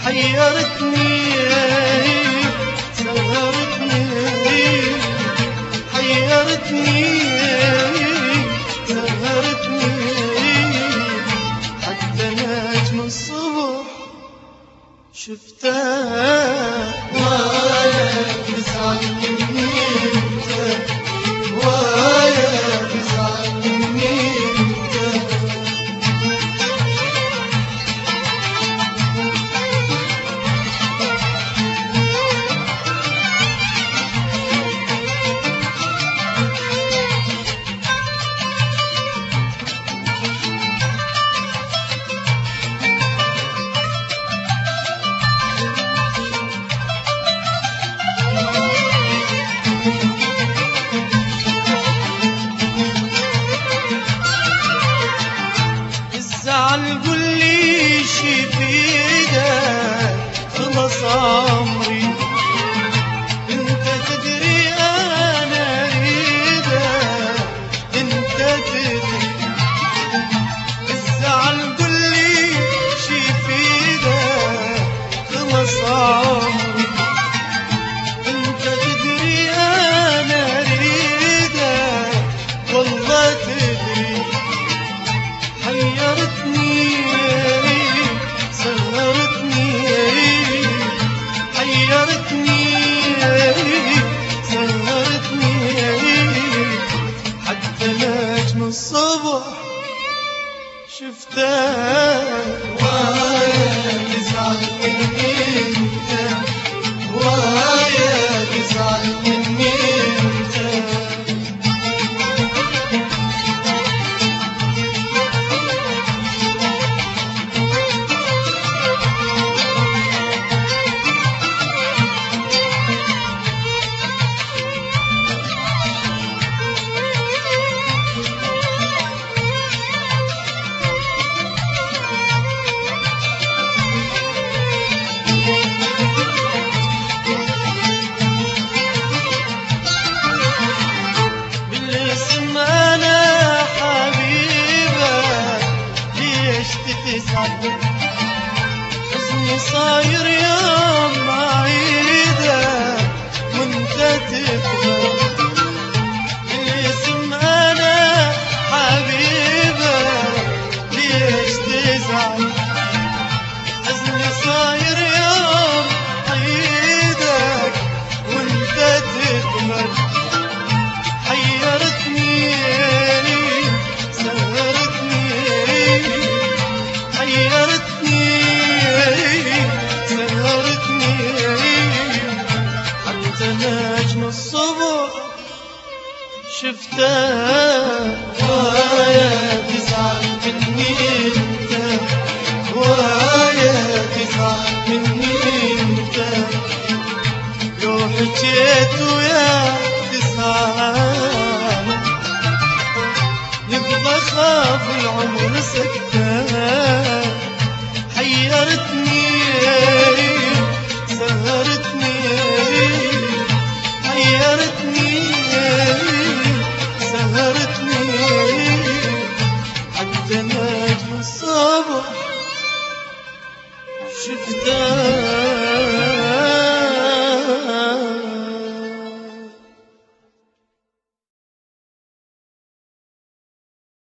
حيرتني سهرتني حيرتني سهرتني حتى نجم الصبح شفتها ويا تزعل مني انت ويا تزعل مني انت الزعل قولي شي بيدك خلص عمري انت تدري انا اريدك انت تدري الزعل قولي شي بيدك خلص عمري انت تدري انا اريدك والله تدري حيرتني سهرتني حيرتني سهرتني حتى نجم الصبح شفتها ويا تزعل مني انت ويا تزعل مني انت حزني صاير يوم ما عيدك وانت تفهم الاسم انا حبيبك ليش تزعل حزني صاير يوم عيدك وانت تفهم حيرتني سهرتني حيرتني سهرتني حتى نجم الصبح شفتها ويا تزعل مني انت ويا تزعل مني انت لو حكيت ويا تزعل يبقى خاف العمر سكتة حيرتني سهرتني حيرتني سهرتني حتى نجم الصبح شفتها